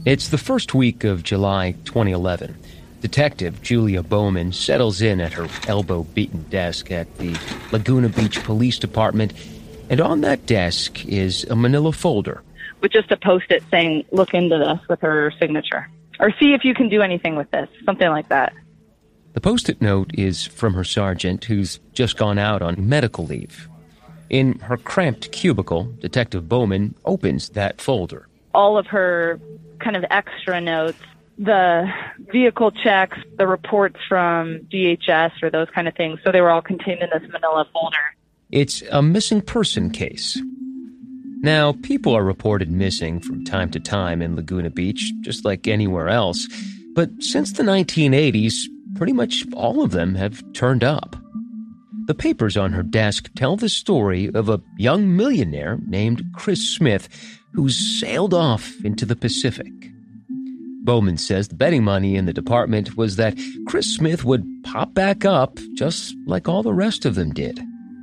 It's the first week of July 2011. Detective Julia Bowman settles in at her elbow-beaten desk at the Laguna Beach Police Department, and on that desk is a manila folder. With just a Post-it saying, look into this, with her signature. Or see if you can do anything with this, something like that. The Post-it note is from her sergeant, who's just gone out on medical leave. In her cramped cubicle, Detective Bowman opens that folder. All of her kind of extra notes, the vehicle checks, the reports from DHS or those kind of things. So they were all contained in this manila folder. It's a missing person case. Now, people are reported missing from time to time in Laguna Beach, just like anywhere else. But since the 1980s, pretty much all of them have turned up. The papers on her desk tell the story of a young millionaire named Chris Smith who's sailed off into the Pacific. Bowman says the betting money in the department was that Chris Smith would pop back up just like all the rest of them did.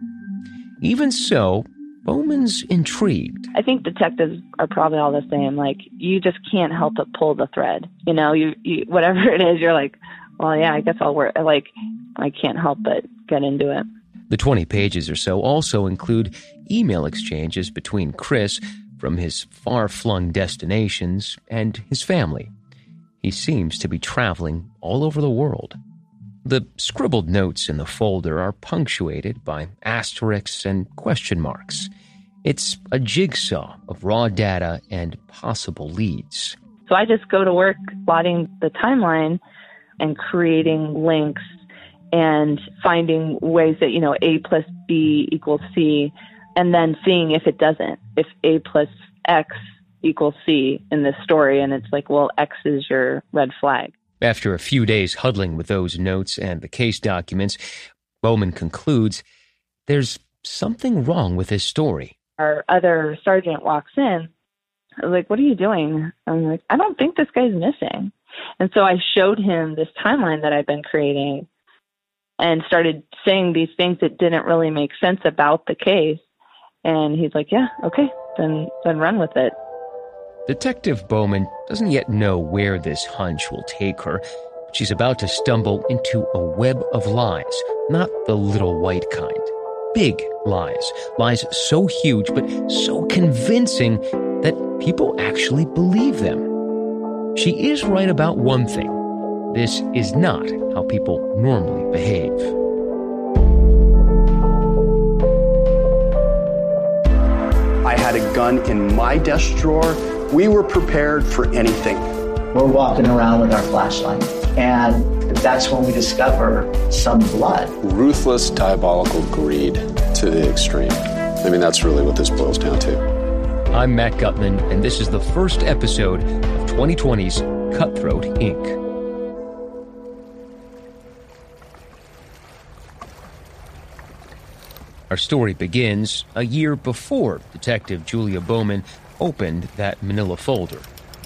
Even so, Bowman's intrigued. I think detectives are probably all the same. Like, you just can't help but pull the thread. You know, you whatever it is, you're like, well, yeah, I guess I'll work. Like, I can't help but get into it. The 20 pages or so also include email exchanges between Chris from his far-flung destinations and his family. He seems to be traveling all over the world. The scribbled notes in the folder are punctuated by asterisks and question marks. It's a jigsaw of raw data and possible leads. So I just go to work plotting the timeline and creating links and finding ways that, you know, A plus B equals C, and then seeing if it doesn't, if A plus X equals C in this story. And it's like, well, X is your red flag. After a few days huddling with those notes and the case documents, Bowman concludes there's something wrong with his story. Our other sergeant walks in. I was like, what are you doing? I'm like, I don't think this guy's missing. And so I showed him this timeline that I've been creating and started saying these things that didn't really make sense about the case. And he's like, yeah, okay, then run with it. Detective Bowman doesn't yet know where this hunch will take her. She's about to stumble into a web of lies, not the little white kind. Big lies. Lies so huge but so convincing that people actually believe them. She is right about one thing. This is not how people normally behave. I had a gun in my desk drawer. We were prepared for anything. We're walking around with our flashlight, and that's when we discover some blood. Ruthless, diabolical greed to the extreme. I mean, that's really what this boils down to. I'm Matt Gutman, and this is the first episode of 2020's Cutthroat, Inc. Our story begins a year before Detective Julia Bowman opened that manila folder.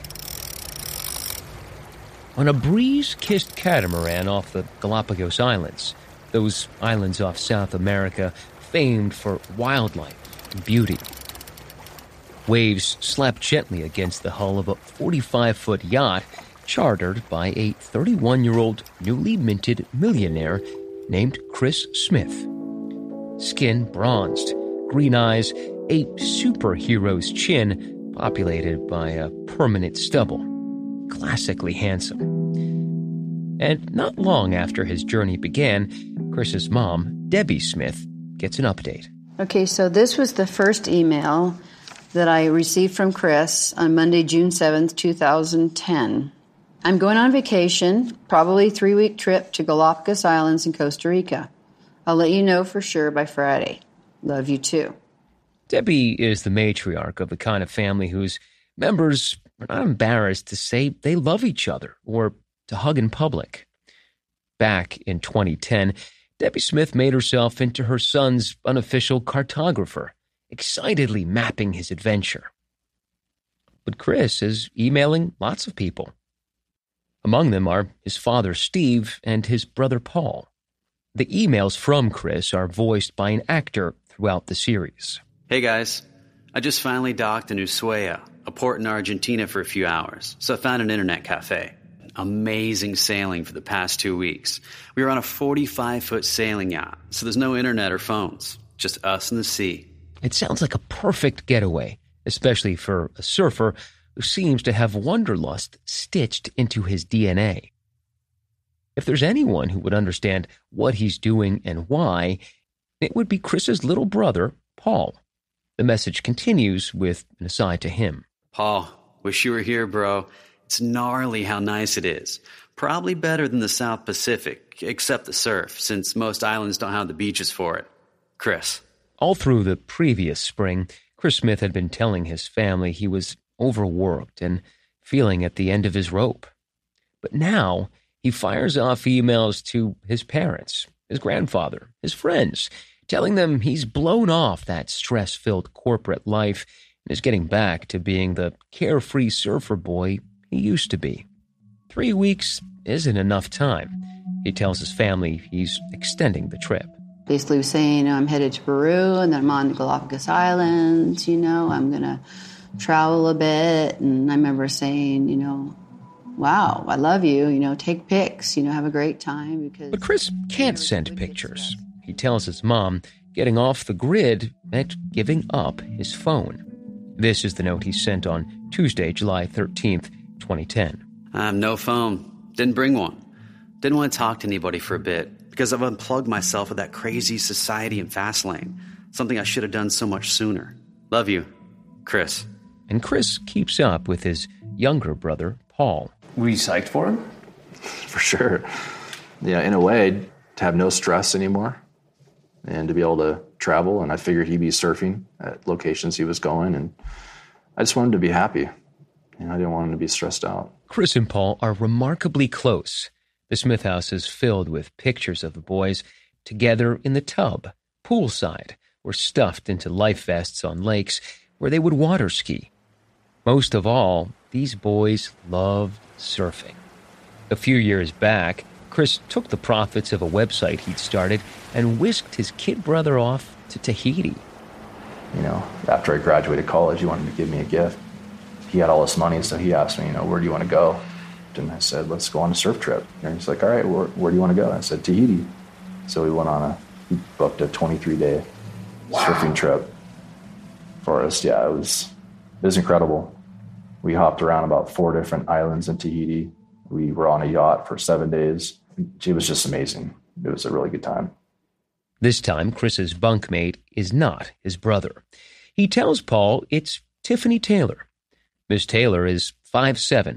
On a breeze-kissed catamaran off the Galapagos Islands, those islands off South America famed for wildlife and beauty. Waves slapped gently against the hull of a 45-foot yacht chartered by a 31-year-old newly minted millionaire named Chris Smith. Skin bronzed, green eyes, a superhero's chin populated by a permanent stubble. Classically handsome. And not long after his journey began, Chris's mom, Debbie Smith, gets an update. Okay, so this was the first email that I received from Chris on Monday, June 7th, 2010. I'm going on vacation, probably a 3-week trip to Galapagos Islands in Costa Rica. I'll let you know for sure by Friday. Love you too. Debbie is the matriarch of the kind of family whose members are not embarrassed to say they love each other or to hug in public. Back in 2010, Debbie Smith made herself into her son's unofficial cartographer, excitedly mapping his adventure. But Chris is emailing lots of people. Among them are his father, Steve, and his brother, Paul. The emails from Chris are voiced by an actor throughout the series. Hey guys, I just finally docked in Ushuaia, a port in Argentina, for a few hours, so I found an internet cafe. Amazing sailing for the past 2 weeks. We were on a 45-foot sailing yacht, so there's no internet or phones, just us and the sea. It sounds like a perfect getaway, especially for a surfer who seems to have wanderlust stitched into his DNA. If there's anyone who would understand what he's doing and why, it would be Chris's little brother, Paul. The message continues with an aside to him. Paul, wish you were here, bro. It's gnarly how nice it is. Probably better than the South Pacific, except the surf, since most islands don't have the beaches for it. Chris. All through the previous spring, Chris Smith had been telling his family he was overworked and feeling at the end of his rope. But now he fires off emails to his parents, his grandfather, his friends, telling them he's blown off that stress-filled corporate life and is getting back to being the carefree surfer boy he used to be. 3 weeks isn't enough time. He tells his family he's extending the trip. Basically saying, I'm headed to Peru, and then I'm on the Galapagos Islands, I'm going to travel a bit. And I remember saying, wow, I love you, take pics, have a great time. But Chris can't send pictures. He tells his mom getting off the grid meant giving up his phone. This is the note he sent on Tuesday, July 13th, 2010. I have no phone. Didn't bring one. Didn't want to talk to anybody for a bit because I've unplugged myself with that crazy society and fast lane. Something I should have done so much sooner. Love you, Chris. And Chris keeps up with his younger brother, Paul. Were you psyched for him? For sure. Yeah, in a way, to have no stress anymore and to be able to travel. And I figured he'd be surfing at locations he was going. And I just wanted him to be happy. I didn't want him to be stressed out. Chris and Paul are remarkably close. The Smith house is filled with pictures of the boys together in the tub, poolside, or stuffed into life vests on lakes where they would water ski. Most of all, these boys loved surfing. A few years back, Chris took the profits of a website he'd started and whisked his kid brother off to Tahiti. After I graduated college, he wanted to give me a gift. He had all this money, so he asked me, where do you want to go? And I said, let's go on a surf trip. And he's like, all right, where do you want to go? And I said, Tahiti. So he booked a 23-day surfing trip for us. Yeah, it was incredible. We hopped around about 4 different islands in Tahiti. We were on a yacht for 7 days. It was just amazing. It was a really good time. This time, Chris's bunkmate is not his brother. He tells Paul it's Tiffany Taylor. Miss Taylor is 5'7",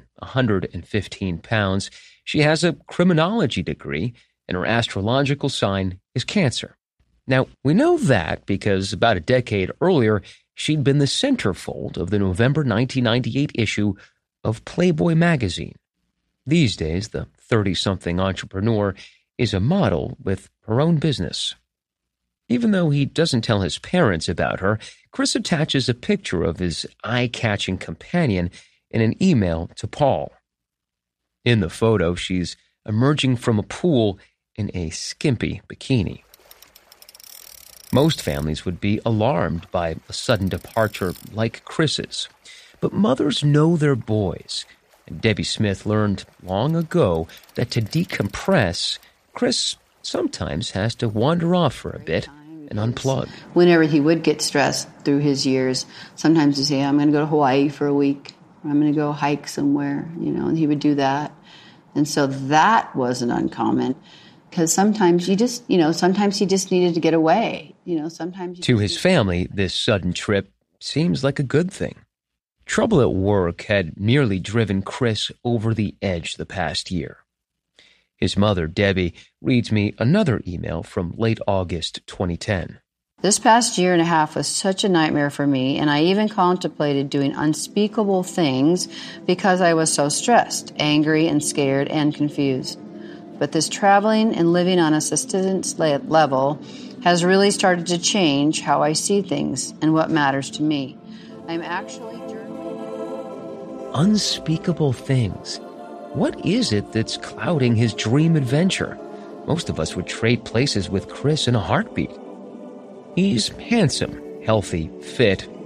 115 pounds. She has a criminology degree, and her astrological sign is Cancer. Now, we know that because about a decade earlier, she'd been the centerfold of the November 1998 issue of Playboy magazine. These days, the 30-something entrepreneur is a model with her own business. Even though he doesn't tell his parents about her, Chris attaches a picture of his eye-catching companion in an email to Paul. In the photo, she's emerging from a pool in a skimpy bikini. Most families would be alarmed by a sudden departure like Chris's, but mothers know their boys, and Debbie Smith learned long ago that to decompress, Chris sometimes has to wander off for a bit and unplug. Whenever he would get stressed through his years, sometimes he'd say, I'm going to go to Hawaii for a week. Or I'm going to go hike somewhere, and he would do that. And so that wasn't uncommon because sometimes sometimes he just needed to get away. To his family, this sudden trip seems like a good thing. Trouble at work had nearly driven Chris over the edge the past year. His mother, Debbie, reads me another email from late August 2010. This past year and a half was such a nightmare for me, and I even contemplated doing unspeakable things because I was so stressed, angry, and scared, and confused. But this traveling and living on a subsistence level has really started to change how I see things and what matters to me. I'm actually journaling. Unspeakable things. What is it that's clouding his dream adventure? Most of us would trade places with Chris in a heartbeat. He's handsome, healthy, fit,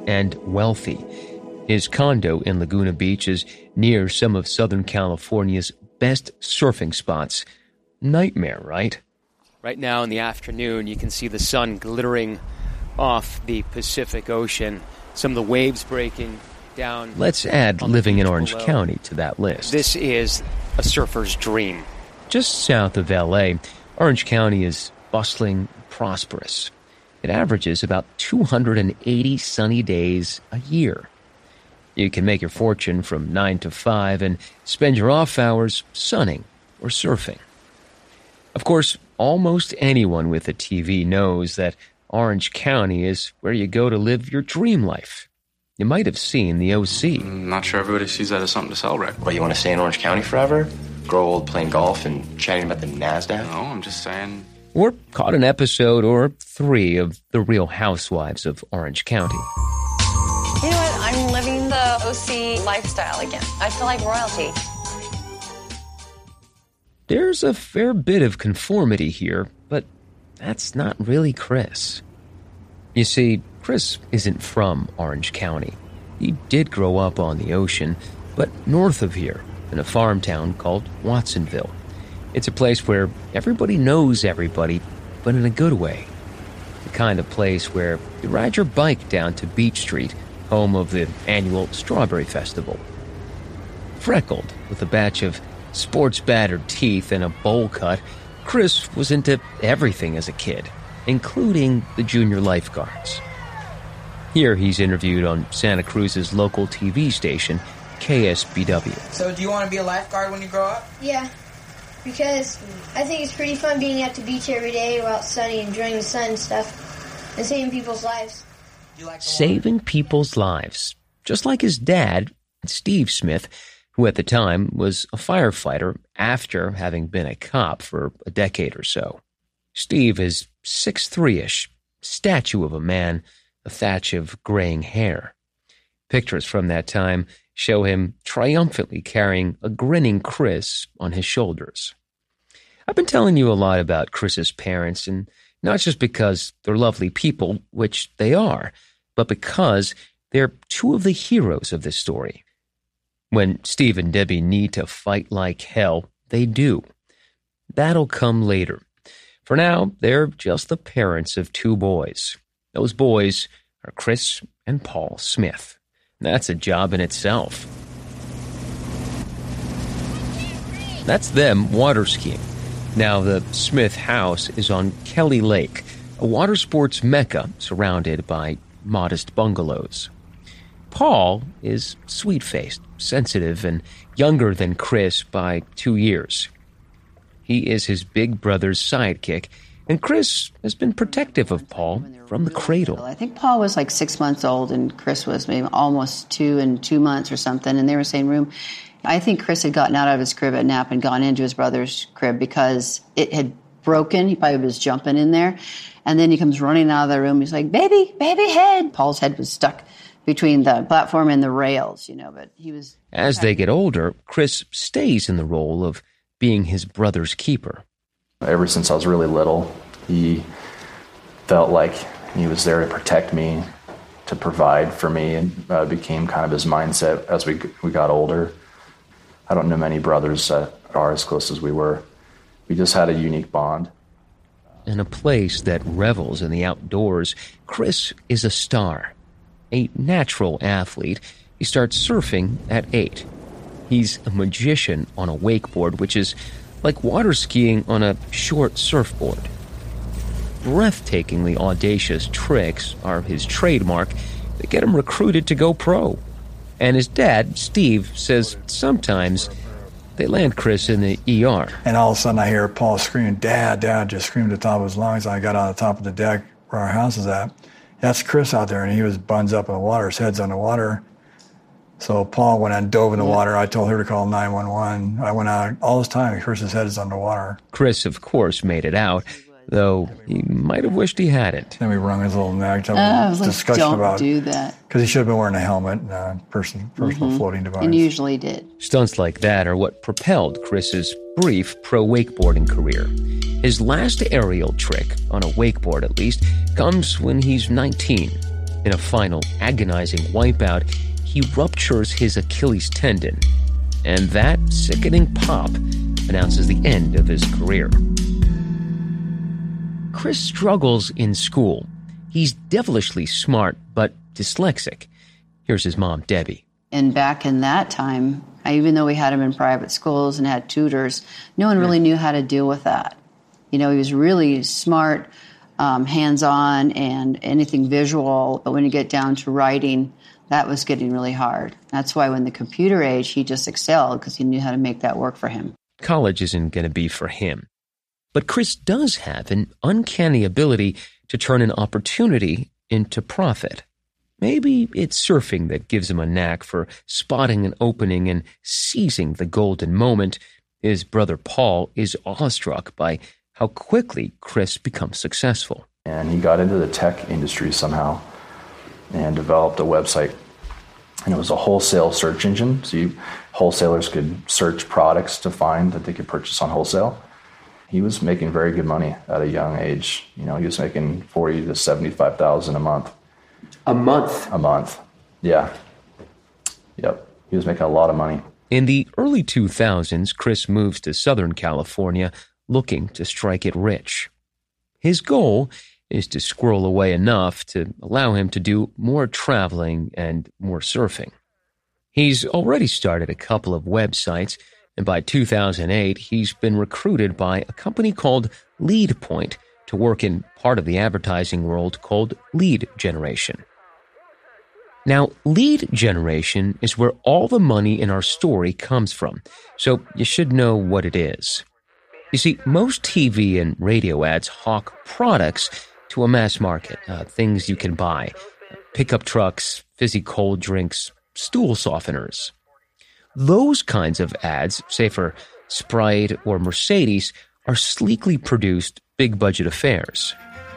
and wealthy. His condo in Laguna Beach is near some of Southern California's best surfing spots. Nightmare, right? Right now in the afternoon, you can see the sun glittering off the Pacific Ocean. Some of the waves breaking down. Let's add living in Orange County to that list. This is a surfer's dream. Just south of L.A., Orange County is bustling, prosperous. It averages about 280 sunny days a year. You can make your fortune from 9 to 5 and spend your off hours sunning or surfing. Of course, almost anyone with a TV knows that Orange County is where you go to live your dream life. You might have seen The O.C. I'm not sure everybody sees that as something to celebrate. What, you want to stay in Orange County forever? Grow old playing golf and chatting about the NASDAQ? No, I'm just saying... Or caught an episode or 3 of The Real Housewives of Orange County. You know what? I'm living the OC lifestyle again. I feel like royalty. There's a fair bit of conformity here, but that's not really Chris. You see, Chris isn't from Orange County. He did grow up on the ocean, but north of here, in a farm town called Watsonville. It's a place where everybody knows everybody, but in a good way. The kind of place where you ride your bike down to Beach Street, home of the annual Strawberry Festival. Freckled, with a batch of sports-battered teeth and a bowl cut, Chris was into everything as a kid, including the junior lifeguards. Here he's interviewed on Santa Cruz's local TV station, KSBW. So do you want to be a lifeguard when you grow up? Yeah, because I think it's pretty fun being at the beach every day while it's sunny, enjoying the sun and stuff, and saving people's lives. Saving people's lives, just like his dad, Steve Smith, who at the time was a firefighter after having been a cop for a decade or so. Steve is 6'3"-ish, statue of a man, a thatch of graying hair. Pictures from that time show him triumphantly carrying a grinning Chris on his shoulders. I've been telling you a lot about Chris's parents, and not just because they're lovely people, which they are, but because they're 2 of the heroes of this story. When Steve and Debbie need to fight like hell, they do. That'll come later. For now, they're just the parents of 2 boys. Those boys are Chris and Paul Smith. That's a job in itself. That's them water skiing. Now, the Smith house is on Kelly Lake, a water sports mecca surrounded by modest bungalows. Paul is sweet-faced, sensitive, and younger than Chris by 2 years. He is his big brother's sidekick, and Chris has been protective of Paul from the cradle. I think Paul was like 6 months old, and Chris was maybe almost 2 and 2 months or something, and they were in the same room. I think Chris had gotten out of his crib at nap and gone into his brother's crib because it had broken. He probably was jumping in there. And then he comes running out of the room. He's like, baby head. Paul's head was stuck between the platform and the rails, but he was... As they get older, Chris stays in the role of being his brother's keeper. Ever since I was really little, he felt like he was there to protect me, to provide for me, and became kind of his mindset as we got older. I don't know many brothers that are as close as we were. We just had a unique bond. In a place that revels in the outdoors, Chris is a star. A natural athlete, he starts surfing at 8. He's a magician on a wakeboard, which is like water skiing on a short surfboard. Breathtakingly audacious tricks are his trademark that get him recruited to go pro. And his dad, Steve, says sometimes they land Chris in the ER. And all of a sudden I hear Paul screaming, Dad, just screamed at the top of his lungs. I got on the top of the deck where our house is at. That's Chris out there, and he was buns up in the water. His head's on the water. So Paul went and dove in the water. I told her to call 911. I went out all this time. Chris's head is underwater. Chris, of course, made it out, though he might have wished he hadn't. Then we wrung his little neck. Discussion don't about do that. Because he should have been wearing a helmet and personal floating device. And usually did. Stunts like that are what propelled Chris's brief pro wakeboarding career. His last aerial trick, on a wakeboard at least, comes when he's 19. In a final agonizing wipeout, he ruptures his Achilles tendon, and that sickening pop announces the end of his career. Chris struggles in school. He's devilishly smart, but dyslexic. Here's his mom, Debbie. And back in that time, even though we had him in private schools and had tutors, no one really knew how to deal with that. You know, he was really smart, hands-on, and anything visual. But when you get down to writing, that was getting really hard. That's why when the computer age, he just excelled because he knew how to make that work for him. College isn't going to be for him. But Chris does have an uncanny ability to turn an opportunity into profit. Maybe it's surfing that gives him a knack for spotting an opening and seizing the golden moment. His brother Paul is awestruck by how quickly Chris becomes successful. And he got into the tech industry somehow and developed a website. And it was a wholesale search engine, so wholesalers could search products to find that they could purchase on wholesale. He was making very good money at a young age. You know, he was making $40,000 to $75,000 a month. A month? A month, yeah. Yep, he was making a lot of money. In the early 2000s, Chris moves to Southern California looking to strike it rich. His goal is to squirrel away enough to allow him to do more traveling and more surfing. He's already started a couple of websites, and by 2008, he's been recruited by a company called LeadPoint to work in part of the advertising world called lead generation. Now, lead generation is where all the money in our story comes from, so you should know what it is. You see, most TV and radio ads hawk products to a mass market, things you can buy, pickup trucks, fizzy cold drinks, stool softeners. Those kinds of ads, say for Sprite or Mercedes, are sleekly produced, big-budget affairs.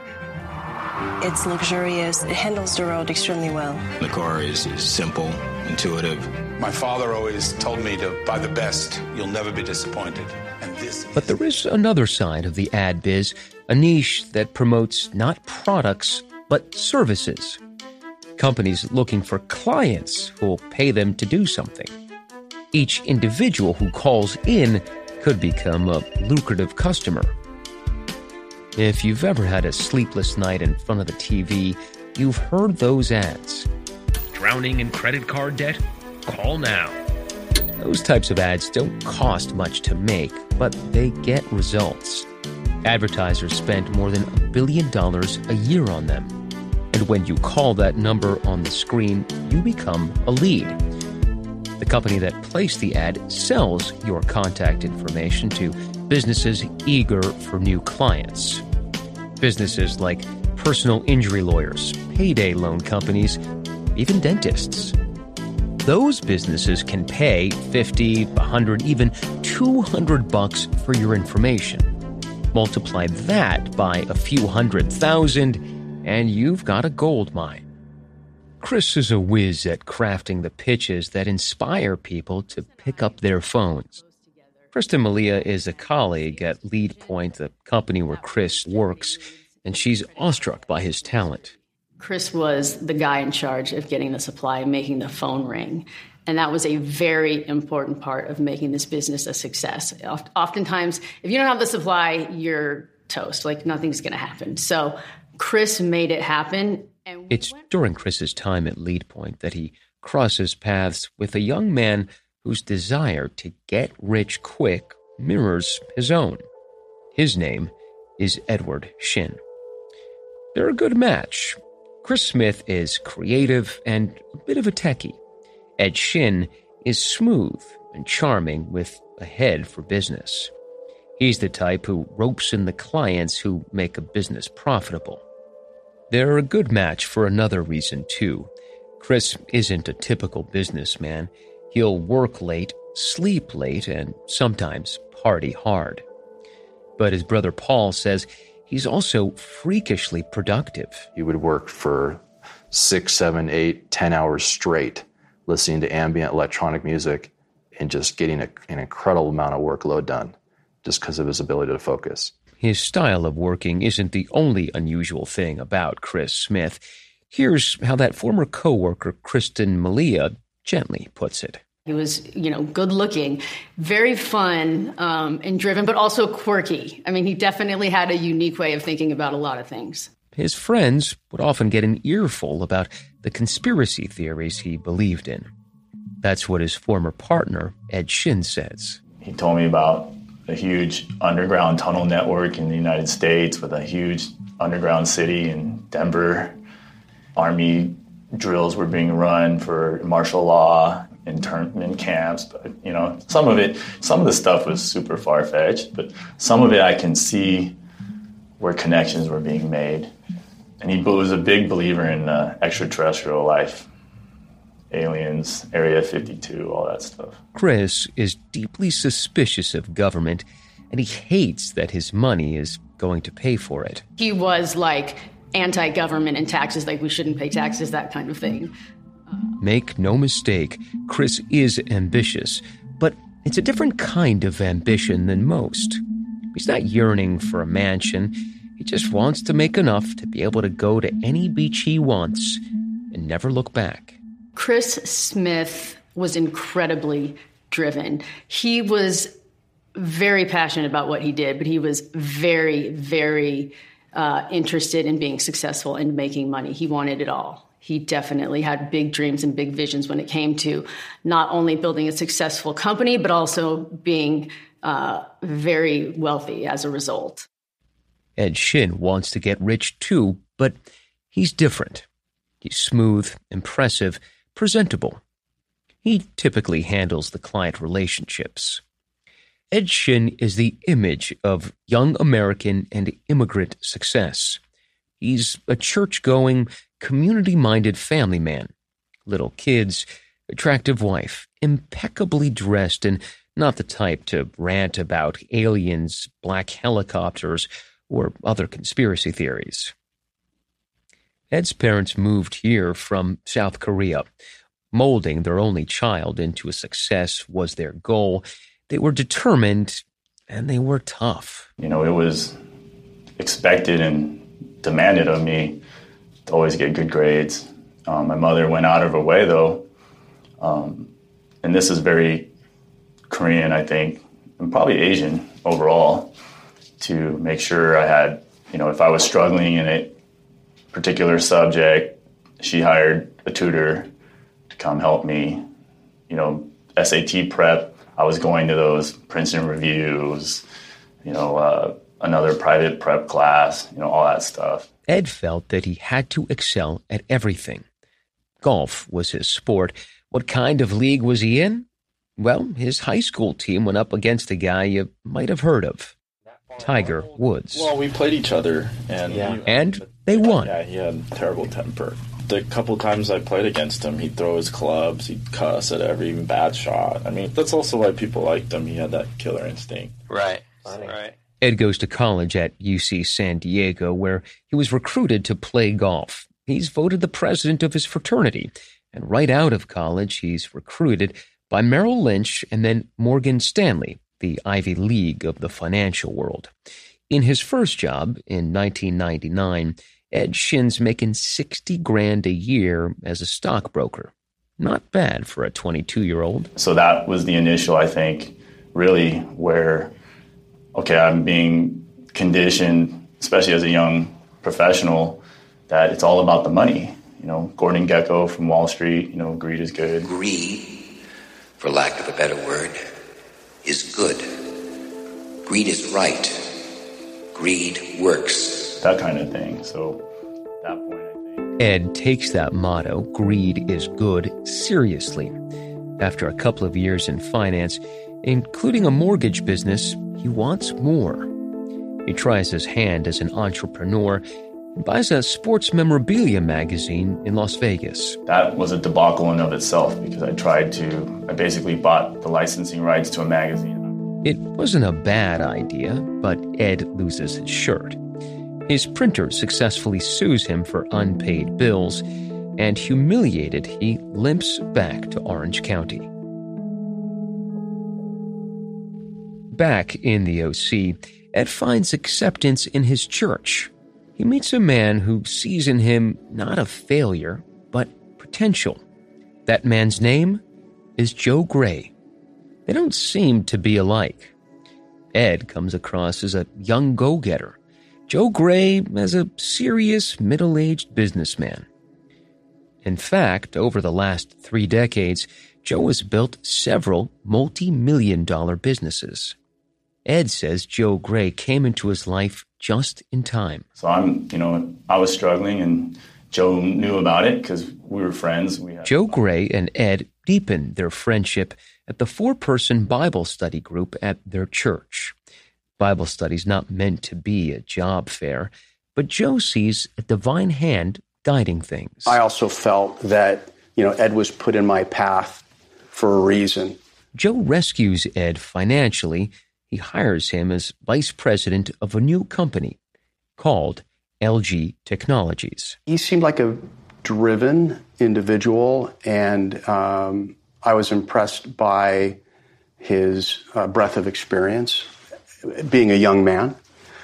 It's luxurious. It handles the road extremely well. The car is simple, intuitive. My father always told me to buy the best. You'll never be disappointed. But there is another side of the ad biz, a niche that promotes not products, but services. Companies looking for clients who will pay them to do something. Each individual who calls in could become a lucrative customer. If you've ever had a sleepless night in front of the TV, you've heard those ads. Drowning in credit card debt? Call now. Those types of ads don't cost much to make, but they get results. Advertisers spend more than $1 billion a year on them. And when you call that number on the screen, you become a lead. The company that placed the ad sells your contact information to businesses eager for new clients. Businesses like personal injury lawyers, payday loan companies, even dentists. Those businesses can pay $50, $100, even $200 for your information. Multiply that by a few $100,000, and you've got a gold mine. Chris is a whiz at crafting the pitches that inspire people to pick up their phones. Kristen Malia is a colleague at LeadPoint, the company where Chris works, and she's awestruck by his talent. Chris was the guy in charge of getting the supply and making the phone ring. And that was a very important part of making this business a success. Oftentimes, if you don't have the supply, you're toast. Like, nothing's going to happen. So Chris made it happen. It's during Chris's time at LeadPoint that he crosses paths with a young man whose desire to get rich quick mirrors his own. His name is Edward Shin. They're a good match. Chris Smith is creative and a bit of a techie. Ed Shin is smooth and charming with a head for business. He's the type who ropes in the clients who make a business profitable. They're a good match for another reason, too. Chris isn't a typical businessman. He'll work late, sleep late, and sometimes party hard. But his brother Paul says he's also freakishly productive. He would work for 6, 7, 8, 10 hours straight, listening to ambient electronic music and just getting an incredible amount of workload done just because of his ability to focus. His style of working isn't the only unusual thing about Chris Smith. Here's how that former coworker, Kristen Malia, gently puts it. He was, good looking, very fun and driven, but also quirky. I mean, he definitely had a unique way of thinking about a lot of things. His friends would often get an earful about the conspiracy theories he believed in. That's what his former partner, Ed Shin, says. He told me about a huge underground tunnel network in the United States with a huge underground city in Denver. Army drills were being run for martial law, internment camps, but some of the stuff was super far-fetched, but some of it I can see where connections were being made. And he was a big believer in extraterrestrial life, aliens, Area 52, all that stuff. Chris is deeply suspicious of government, and he hates that his money is going to pay for it. He was like anti-government and taxes, like we shouldn't pay taxes, that kind of thing. Make no mistake, Chris is ambitious, but it's a different kind of ambition than most. He's not yearning for a mansion. He just wants to make enough to be able to go to any beach he wants and never look back. Chris Smith was incredibly driven. He was very passionate about what he did, but he was very, very interested in being successful and making money. He wanted it all. He definitely had big dreams and big visions when it came to not only building a successful company, but also being very wealthy as a result. Ed Shin wants to get rich too, but he's different. He's smooth, impressive, presentable. He typically handles the client relationships. Ed Shin is the image of young American and immigrant success. He's a church-going, community-minded family man. Little kids, attractive wife, impeccably dressed, and not the type to rant about aliens, black helicopters, or other conspiracy theories. Ed's parents moved here from South Korea. Molding their only child into a success was their goal. They were determined, and they were tough. It was expected and demanded of me to always get good grades. My mother went out of her way, though, and this is very Korean, I think, and probably Asian overall, to make sure I had, if I was struggling in a particular subject, she hired a tutor to come help me. SAT prep, I was going to those Princeton reviews, another private prep class, all that stuff. Ed felt that he had to excel at everything. Golf was his sport. What kind of league was he in? Well, his high school team went up against a guy you might have heard of, Tiger Woods. Well, we played each other, and they won. Yeah, he had a terrible temper. The couple times I played against him, he'd throw his clubs, he'd cuss at every bad shot. I mean, that's also why people liked him. He had that killer instinct. Right. Ed goes to college at UC San Diego, where he was recruited to play golf. He's voted the president of his fraternity, and right out of college, he's recruited by Merrill Lynch and then Morgan Stanley, the Ivy League of the financial world. In his first job in 1999, Ed Shin's making $60,000 a year as a stockbroker. Not bad for a 22-year-old. So that was the initial, I think, really where, okay, I'm being conditioned, especially as a young professional, that it's all about the money. Gordon Gekko from Wall Street, greed is good. Greed, for lack of a better word, is good. Greed is right. Greed works. That kind of thing. So at that point, I think Ed takes that motto, greed is good, seriously. After a couple of years in finance, including a mortgage business, he wants more. He tries his hand as an entrepreneur and buys a sports memorabilia magazine in Las Vegas. That was a debacle in of itself because I basically bought the licensing rights to a magazine. It wasn't a bad idea, but Ed loses his shirt. His printer successfully sues him for unpaid bills, and humiliated, he limps back to Orange County. Back in the OC, Ed finds acceptance in his church. he meets a man who sees in him not a failure, but potential. That man's name is Joe Gray. They don't seem to be alike. Ed comes across as a young go-getter. Joe Gray as a serious, middle-aged businessman. In fact, over the last 3 decades, Joe has built several multi-million-dollar businesses. Ed says Joe Gray came into his life just in time. So I was struggling, and Joe knew about it because we were friends. Joe Gray and Ed deepened their friendship at the 4-person Bible study group at their church. Bible study's not meant to be a job fair, but Joe sees a divine hand guiding things. I also felt that, Ed was put in my path for a reason. Joe rescues Ed financially. He hires him as vice president of a new company called LG Technologies. He seemed like a driven individual, and I was impressed by his breadth of experience, being a young man,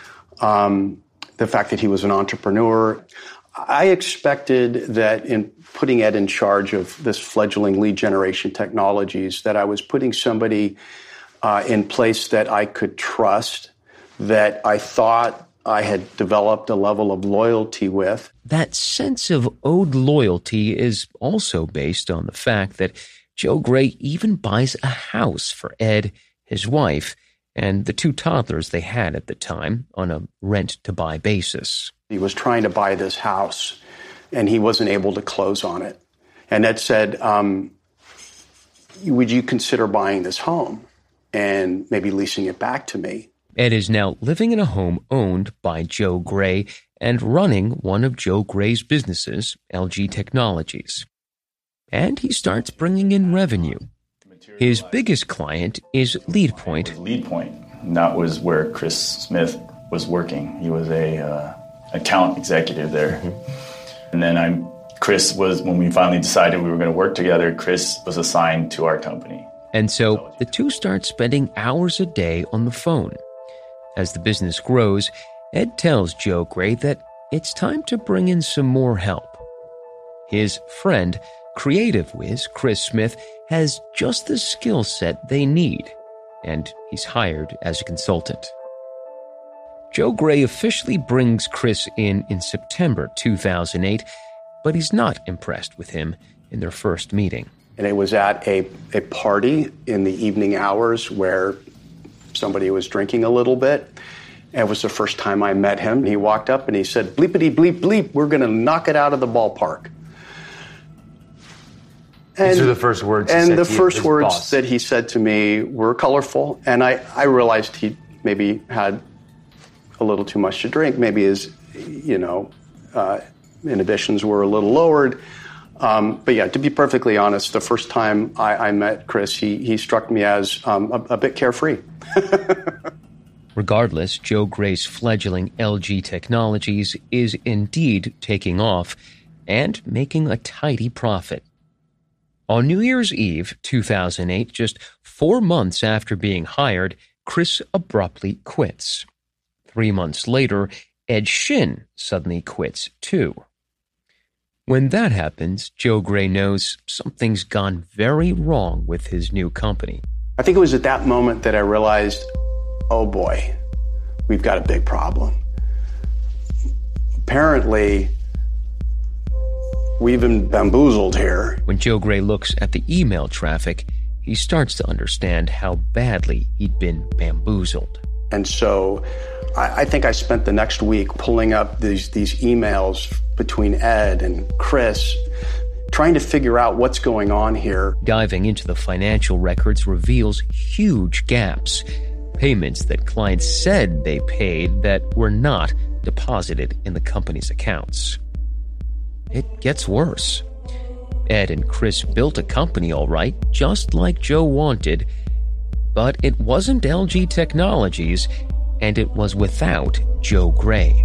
the fact that he was an entrepreneur. I expected that in putting Ed in charge of this fledgling lead generation technologies, that I was putting somebody in place that I could trust, that I thought I had developed a level of loyalty with. That sense of owed loyalty is also based on the fact that Joe Gray even buys a house for Ed, his wife, and the 2 toddlers they had at the time on a rent-to-buy basis. He was trying to buy this house, and he wasn't able to close on it. And Ed said, would you consider buying this home and maybe leasing it back to me? Ed is now living in a home owned by Joe Gray and running one of Joe Gray's businesses, LG Technologies. And he starts bringing in revenue. His biggest client is LeadPoint. LeadPoint. And that was where Chris Smith was working. He was a account executive there. And then Chris was, when we finally decided we were going to work together, Chris was assigned to our company. And so the two start spending hours a day on the phone. As the business grows, Ed tells Joe Gray that it's time to bring in some more help. His friend, creative whiz Chris Smith, has just the skill set they need, and he's hired as a consultant. Joe Gray officially brings Chris in September 2008, but he's not impressed with him in their first meeting. And it was at a party in the evening hours where somebody was drinking a little bit. And it was the first time I met him. He walked up and he said, bleepity bleep bleep, we're going to knock it out of the ballpark. And, these are the first words and he said the to first his words boss. that he said to me were colorful. And I realized he maybe had a little too much to drink. Maybe his, inhibitions were a little lowered. But yeah, to be perfectly honest, the first time I met Chris, he struck me as a bit carefree. Regardless, Joe Gray's fledgling LG Technologies is indeed taking off and making a tidy profit. On New Year's Eve 2008, just 4 months after being hired, Chris abruptly quits. 3 months later, Ed Shin suddenly quits too. When that happens, Joe Gray knows something's gone very wrong with his new company. I think it was at that moment that I realized, oh boy, we've got a big problem. Apparently, we've been bamboozled here. When Joe Gray looks at the email traffic, he starts to understand how badly he'd been bamboozled. And so I think I spent the next week pulling up these emails between Ed and Chris, trying to figure out what's going on here. Diving into the financial records reveals huge gaps. Payments that clients said they paid that were not deposited in the company's accounts. It gets worse. Ed and Chris built a company all right, just like Joe wanted, but it wasn't LG Technologies, and it was without Joe Gray.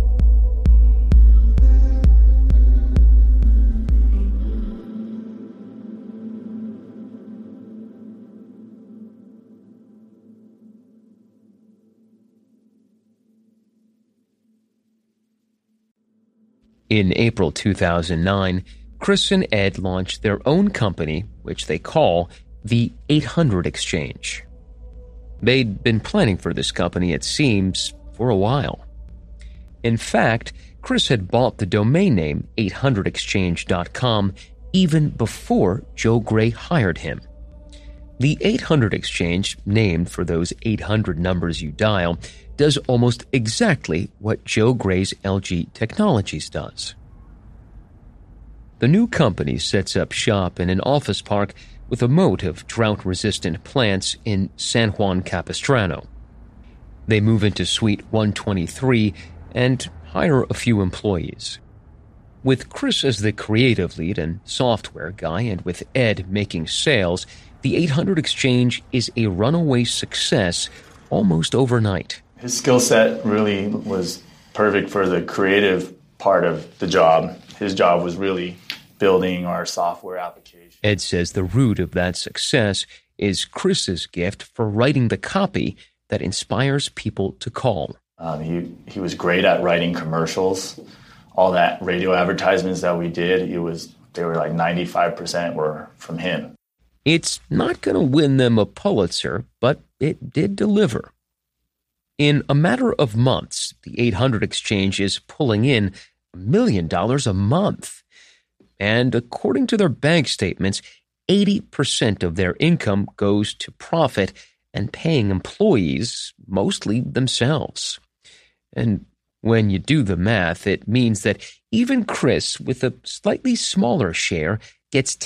In April 2009, Chris and Ed launched their own company, which they call the 800 Exchange. They'd been planning for this company, it seems, for a while. In fact, Chris had bought the domain name 800exchange.com even before Joe Gray hired him. The 800 Exchange, named for those 800 numbers you dial, does almost exactly what Joe Gray's LG Technologies does. The new company sets up shop in an office park with a moat of drought-resistant plants in San Juan Capistrano. They move into Suite 123 and hire a few employees. With Chris as the creative lead and software guy, and with Ed making sales, the 800 Exchange is a runaway success almost overnight. His skill set really was perfect for the creative part of the job. His job was really building our software application. Ed says the root of that success is Chris's gift for writing the copy that inspires people to call. He was great at writing commercials. All that radio advertisements that we did, they were like 95% were from him. It's not going to win them a Pulitzer, but it did deliver. In a matter of months, the 800 Exchange is pulling in $1 million a month. And according to their bank statements, 80% of their income goes to profit and paying employees, mostly themselves. And when you do the math, it means that even Chris, with a slightly smaller share, gets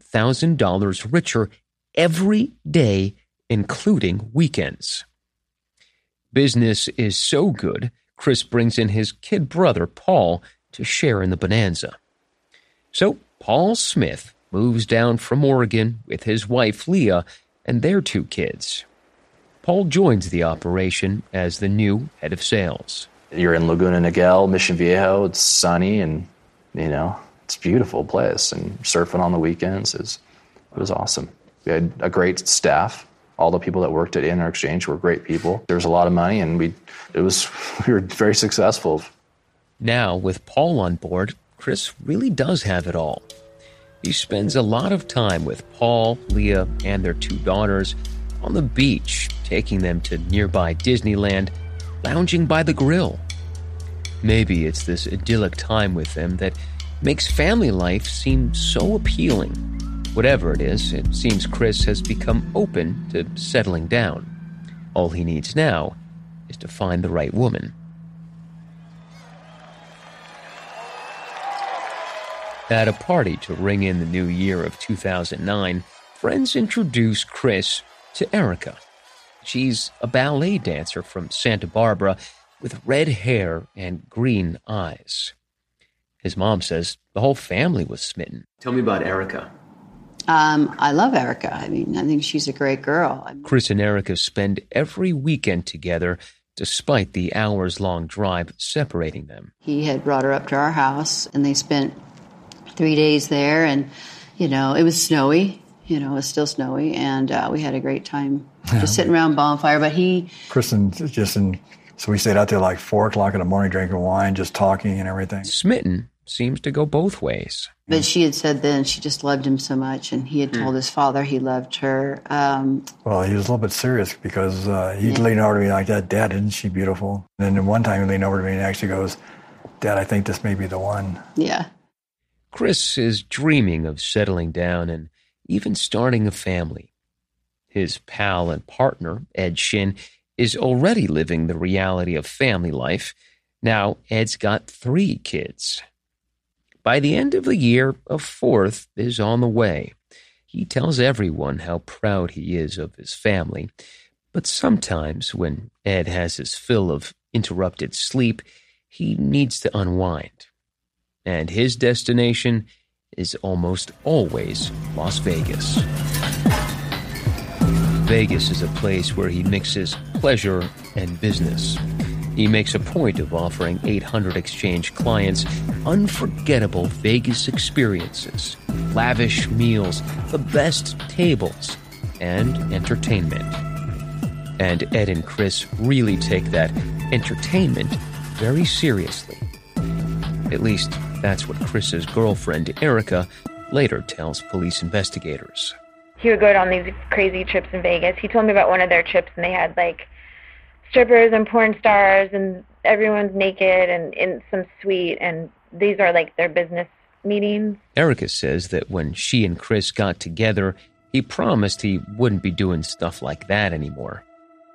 $10,000 richer every day, including weekends. Business is so good, Chris brings in his kid brother, Paul, to share in the bonanza. So Paul Smith moves down from Oregon with his wife, Leah, and their 2 kids. Paul joins the operation as the new head of sales. You're in Laguna Niguel, Mission Viejo. It's sunny and, it's a beautiful place. And surfing on the weekends it was awesome. We had a great staff. All the people that worked at 800 Exchange were great people. There was a lot of money, and we were very successful. Now, with Paul on board, Chris really does have it all. He spends a lot of time with Paul, Leah, and their 2 daughters on the beach, taking them to nearby Disneyland, lounging by the grill. Maybe it's this idyllic time with them that makes family life seem so appealing. Whatever it is, it seems Chris has become open to settling down. All he needs now is to find the right woman. At a party to ring in the new year of 2009, friends introduce Chris to Erica. She's a ballet dancer from Santa Barbara with red hair and green eyes. His mom says the whole family was smitten. Tell me about Erica. I love Erica. I think she's a great girl. Chris and Erica spend every weekend together, despite the hours-long drive separating them. He had brought her up to our house, and they spent 3 days there, and, it was snowy. It was still snowy, and we had a great time just sitting around bonfire. But Chris so we stayed out there like 4 o'clock in the morning drinking wine, just talking and everything. Smitten seems to go both ways. But she had said then she just loved him so much, and he had told his father he loved her. Well, he was a little bit serious because he'd lean over to me like that, Dad, isn't she beautiful? And then one time he leaned over to me and actually goes, Dad, I think this may be the one. Yeah. Chris is dreaming of settling down and even starting a family. His pal and partner, Ed Shin, is already living the reality of family life. Now Ed's got 3 kids. By the end of the year, a 4th is on the way. He tells everyone how proud he is of his family. But sometimes when Ed has his fill of interrupted sleep, he needs to unwind. And his destination is almost always Las Vegas. Vegas is a place where he mixes pleasure and business. He makes a point of offering 800 Exchange clients unforgettable Vegas experiences, lavish meals, the best tables, and entertainment. And Ed and Chris really take that entertainment very seriously. At least, That's what Chris's girlfriend, Erica, later tells police investigators. He would go on these crazy trips in Vegas. He told me about one of their trips, and they had, like, strippers and porn stars, and everyone's naked and in some suite, and these are, like, their business meetings. Erica says that when she and Chris got together, he promised he wouldn't be doing stuff like that anymore.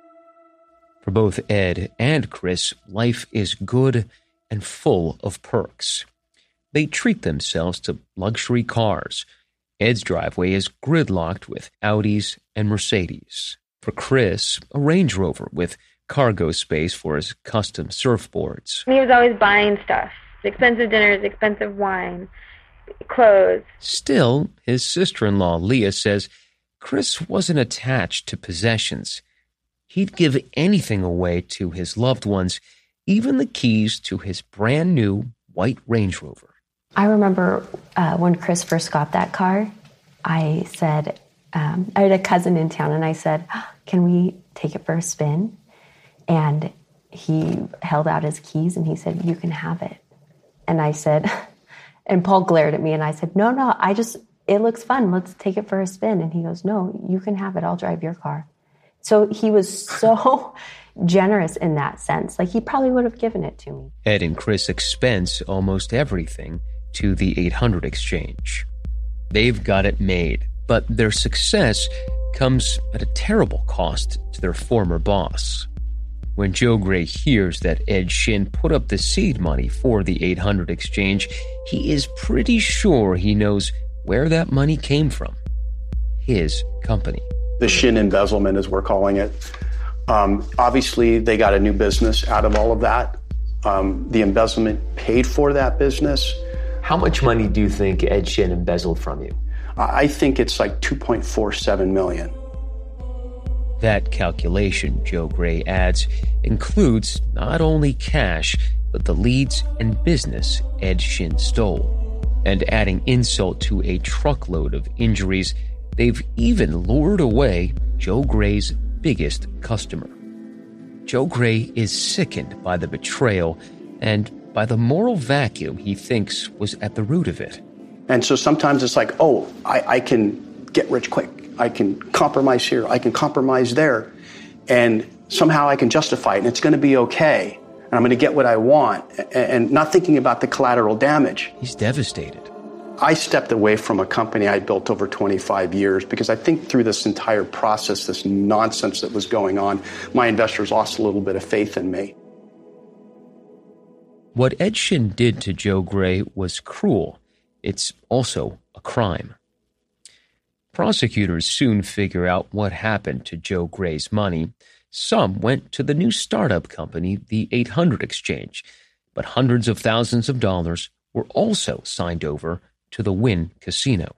For both Ed and Chris, life is good and full of perks. They treat themselves to luxury cars. Ed's driveway is gridlocked with Audis and Mercedes. For Chris, a Range Rover with cargo space for his custom surfboards. He was always buying stuff. Expensive dinners, expensive wine, clothes. Still, his sister-in-law, Leah, says Chris wasn't attached to possessions. He'd give anything away to his loved ones, even the keys to his brand new white Range Rover. I remember when Chris first got that car, I said, I had a cousin in town, and I said, can we take it for a spin? And he held out his keys, and he said, you can have it. And I said, and Paul glared at me, and I said, no, it looks fun. Let's take it for a spin. And he goes, no, you can have it. I'll drive your car. So he was so generous in that sense. Like, he probably would have given it to me. Ed and Chris expense almost everything to the 800 exchange. They've got it made, but their success comes at a terrible cost to their former boss. When Joe Gray hears that Ed Shin put up the seed money for the 800 exchange, he is pretty sure he knows where that money came from. His company. The Shin embezzlement, as we're calling it. Obviously, they got a new business out of all of that. The embezzlement paid for that business. How much money do you think Ed Shin embezzled from you? I think it's like $2.47 million. That calculation, Joe Gray adds, includes not only cash, but the leads and business Ed Shin stole. And adding insult to a truckload of injuries, they've even lured away Joe Gray's biggest customer. Joe Gray is sickened by the betrayal and by the moral vacuum he thinks was at the root of it. And so sometimes it's like, I can get rich quick. I can compromise here. I can compromise there. And somehow I can justify it, and it's going to be okay. And I'm going to get what I want, and not thinking about the collateral damage. He's devastated. I stepped away from a company I built over 25 years because I think through this entire process, this nonsense that was going on, my investors lost a little bit of faith in me. What Ed Shin did to Joe Gray was cruel. It's also a crime. Prosecutors soon figure out what happened to Joe Gray's money. Some went to the new startup company, the 800 Exchange, but hundreds of thousands of dollars were also signed over to the Wynn Casino.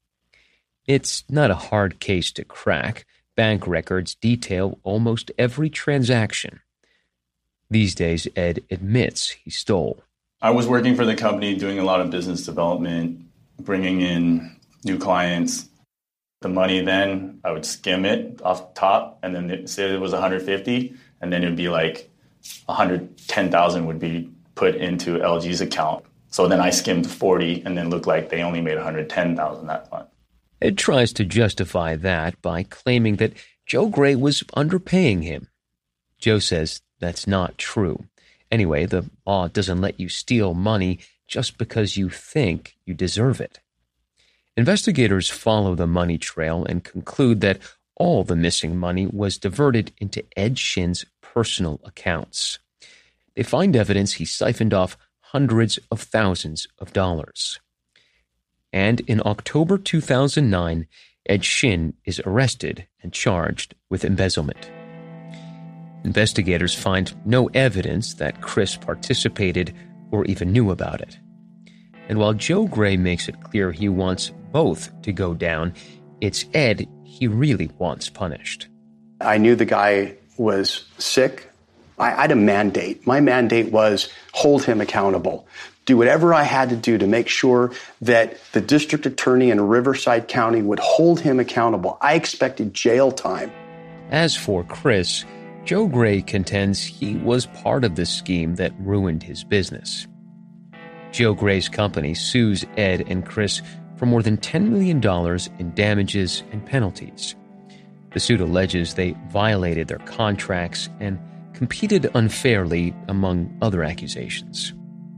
It's not a hard case to crack. Bank records detail almost every transaction. These days, Ed admits he stole. I was working for the company, doing a lot of business development, bringing in new clients. The money then, I would skim it off the top, and then say it was 150, and then it would be like 110,000 would be put into LG's account. So then I skimmed 40 and then looked like they only made 110,000 that month. Ed tries to justify that by claiming that Joe Gray was underpaying him. Joe says that's not true. Anyway, the law doesn't let you steal money just because you think you deserve it. Investigators follow the money trail and conclude that all the missing money was diverted into Ed Shin's personal accounts. They find evidence he siphoned off hundreds of thousands of dollars. And in October 2009, Ed Shin is arrested and charged with embezzlement. Investigators find no evidence that Chris participated or even knew about it. And while Joe Gray makes it clear he wants both to go down, it's Ed he really wants punished. I knew the guy was sick. I had a mandate. My mandate was hold him accountable. Do whatever I had to do to make sure that the district attorney in Riverside County would hold him accountable. I expected jail time. As for Chris, Joe Gray contends he was part of the scheme that ruined his business. Joe Gray's company sues Ed and Chris for more than $10 million in damages and penalties. The suit alleges they violated their contracts and competed unfairly, among other accusations.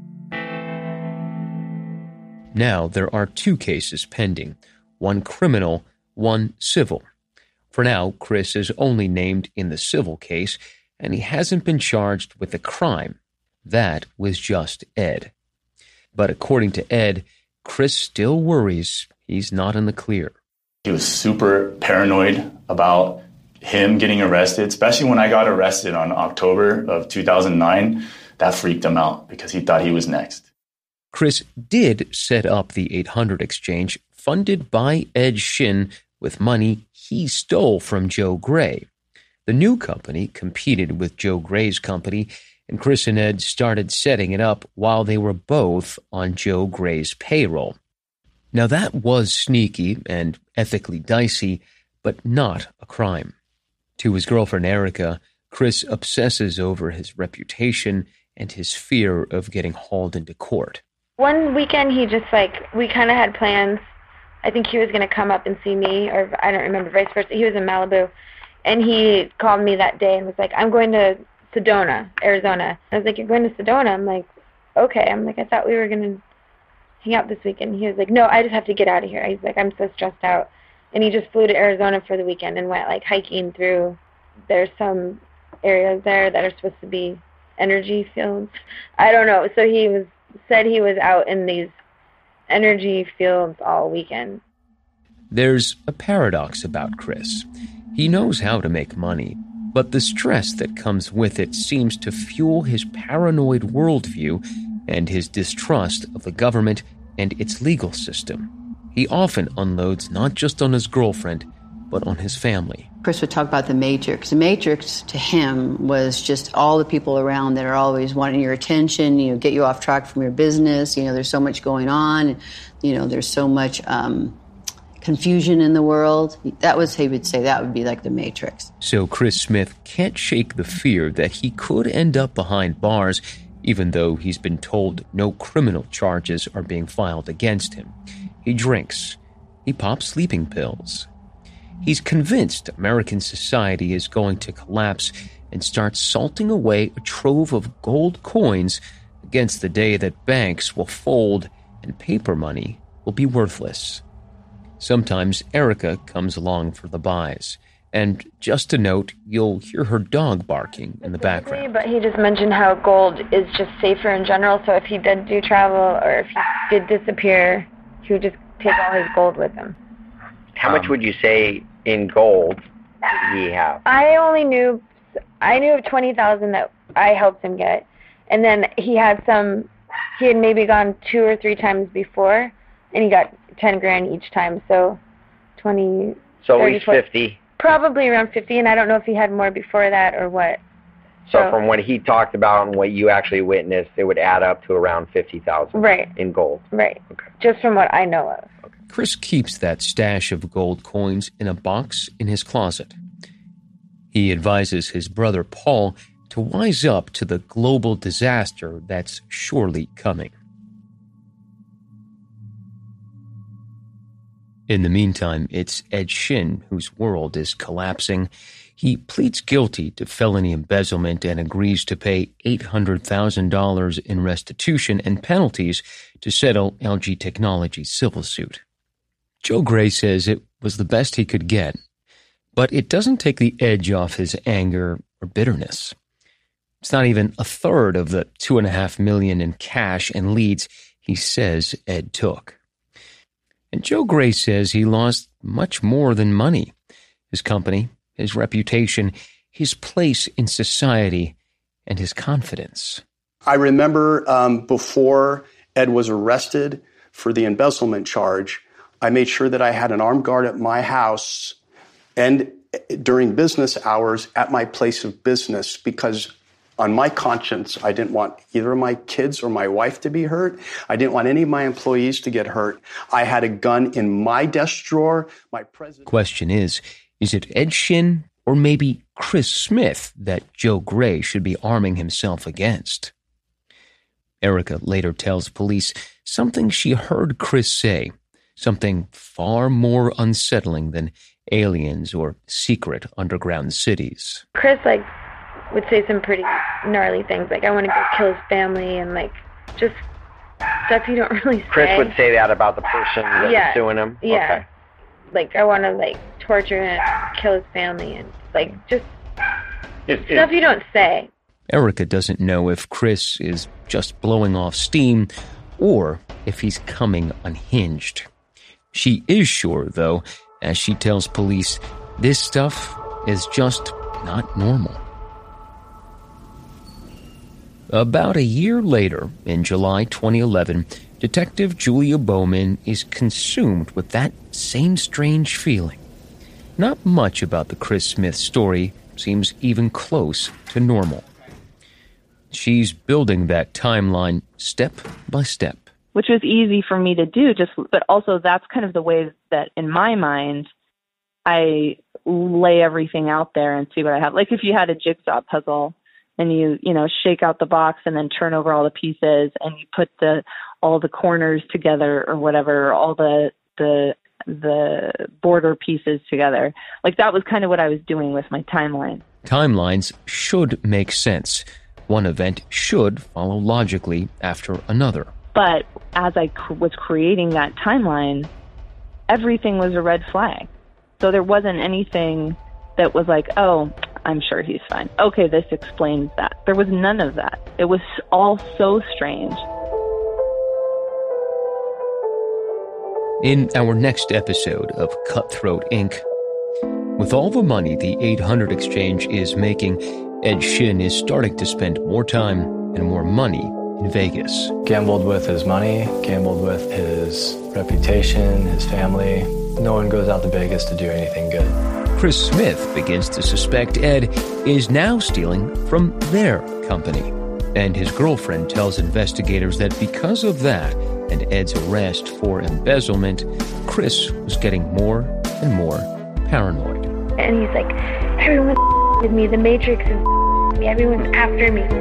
Now there are 2 cases pending, one criminal, one civil. For now, Chris is only named in the civil case, and he hasn't been charged with a crime. That was just Ed. But according to Ed, Chris still worries he's not in the clear. He was super paranoid about him getting arrested, especially when I got arrested on October of 2009. That freaked him out because he thought he was next. Chris did set up the 800 exchange funded by Ed Shin with money he stole from Joe Gray. The new company competed with Joe Gray's company, and Chris and Ed started setting it up while they were both on Joe Gray's payroll. Now that was sneaky and ethically dicey, but not a crime. To his girlfriend Erica, Chris obsesses over his reputation and his fear of getting hauled into court. One weekend he just we kind of had plans. I think he was going to come up and see me, or I don't remember, vice versa. He was in Malibu, and he called me that day and was like, I'm going to Sedona, Arizona. I was like, you're going to Sedona? I'm like, okay. I'm like, I thought we were going to hang out this weekend. He was like, no, I just have to get out of here. He's like, I'm so stressed out. And he just flew to Arizona for the weekend and went hiking through. There's some areas there that are supposed to be energy fields. I don't know. So he said he was out in these energy fields all weekend. There's a paradox about Chris. He knows how to make money, but the stress that comes with it seems to fuel his paranoid worldview and his distrust of the government and its legal system. He often unloads not just on his girlfriend, but on his family. Chris would talk about the Matrix. The Matrix to him was just all the people around that are always wanting your attention, get you off track from your business. There's so much going on. There's so much confusion in the world. He would say that would be like the Matrix. So Chris Smith can't shake the fear that he could end up behind bars, even though he's been told no criminal charges are being filed against him. He drinks. He pops sleeping pills. He's convinced American society is going to collapse and starts salting away a trove of gold coins against the day that banks will fold and paper money will be worthless. Sometimes Erica comes along for the buys. And just a note, you'll hear her dog barking in the background. But he just mentioned how gold is just safer in general, so if he did do travel or if he did disappear, he would just take all his gold with him. How much would you say in gold did he have? I knew of 20,000 that I helped him get, and then he had maybe gone 2 or 3 times before, and he got 10 grand each time, so 20. So he's 50. Probably around 50, and I don't know if he had more before that or what. So from what he talked about and what you actually witnessed, it would add up to around 50,000 right. in gold. Right. Okay. Just from what I know of. Okay. Chris keeps that stash of gold coins in a box in his closet. He advises his brother Paul to wise up to the global disaster that's surely coming. In the meantime, it's Ed Shin whose world is collapsing. He pleads guilty to felony embezzlement and agrees to pay $800,000 in restitution and penalties to settle LG Technology's civil suit. Joe Gray says it was the best he could get, but it doesn't take the edge off his anger or bitterness. It's not even a third of the $2.5 million in cash and leads he says Ed took. And Joe Gray says he lost much more than money. His company, his reputation, his place in society, and his confidence. I remember before Ed was arrested for the embezzlement charge, I made sure that I had an armed guard at my house and during business hours at my place of business because on my conscience, I didn't want either of my kids or my wife to be hurt. I didn't want any of my employees to get hurt. I had a gun in my desk drawer. Question is it Ed Shin or maybe Chris Smith that Joe Gray should be arming himself against? Erica later tells police something she heard Chris say, something far more unsettling than aliens or secret underground cities. Chris, would say some pretty gnarly things, I want to go kill his family, and, just stuff you don't really say. Chris would say that about the person that was suing him? Yeah. Okay. I want to, torture him, kill his family, and, just stuff you don't say. Erica doesn't know if Chris is just blowing off steam or if he's coming unhinged. She is sure, though, as she tells police, this stuff is just not normal. About a year later, in July 2011, Detective Julia Bowman is consumed with that same strange feeling. Not much about the Chris Smith story seems even close to normal. She's building that timeline step by step. Which was easy for me to do, but also that's kind of the way that, in my mind, I lay everything out there and see what I have. If you had a jigsaw puzzle and you shake out the box and then turn over all the pieces and you put all the corners together or whatever, or all the border pieces together. That was kind of what I was doing with my timeline. Timelines should make sense. One event should follow logically after another. But as I was creating that timeline, everything was a red flag. So there wasn't anything that was oh, I'm sure he's fine. Okay, this explains that. There was none of that. It was all so strange. In our next episode of Cutthroat Inc., with all the money the 800 Exchange is making, Ed Shin is starting to spend more time and more money in Vegas. Gambled with his money, gambled with his reputation, his family. No one goes out to Vegas to do anything good. Chris Smith begins to suspect Ed is now stealing from their company. And his girlfriend tells investigators that because of that and Ed's arrest for embezzlement, Chris was getting more and more paranoid. And he's everyone's with me, the Matrix is me, everyone's after me.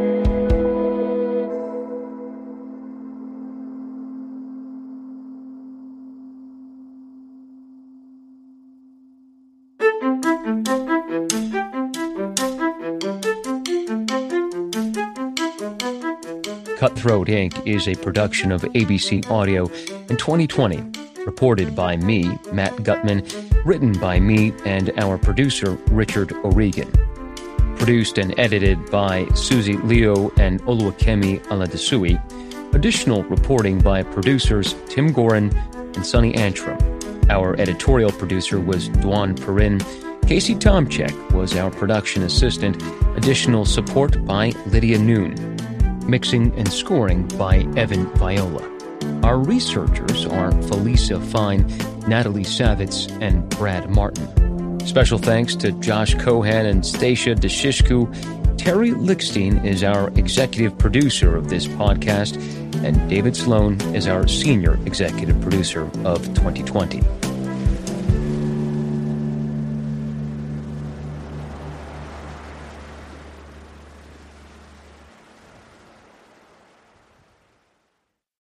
Cutthroat Inc. is a production of ABC Audio in 2020. Reported by me, Matt Gutman. Written by me and our producer, Richard O'Regan. Produced and edited by Susie Leo and Oluwakemi Aladesui. Additional reporting by producers Tim Gorin and Sonny Antrim. Our editorial producer was Duan Perrin. Casey Tomchek was our production assistant. Additional support by Lydia Noon. Mixing and scoring by Evan Viola. Our researchers are Felisa Fine, Natalie Savitz, and Brad Martin. Special thanks to Josh Cohan and Stacia Deshishku. Terry Lickstein is our executive producer of this podcast, and David Sloan is our senior executive producer of 2020.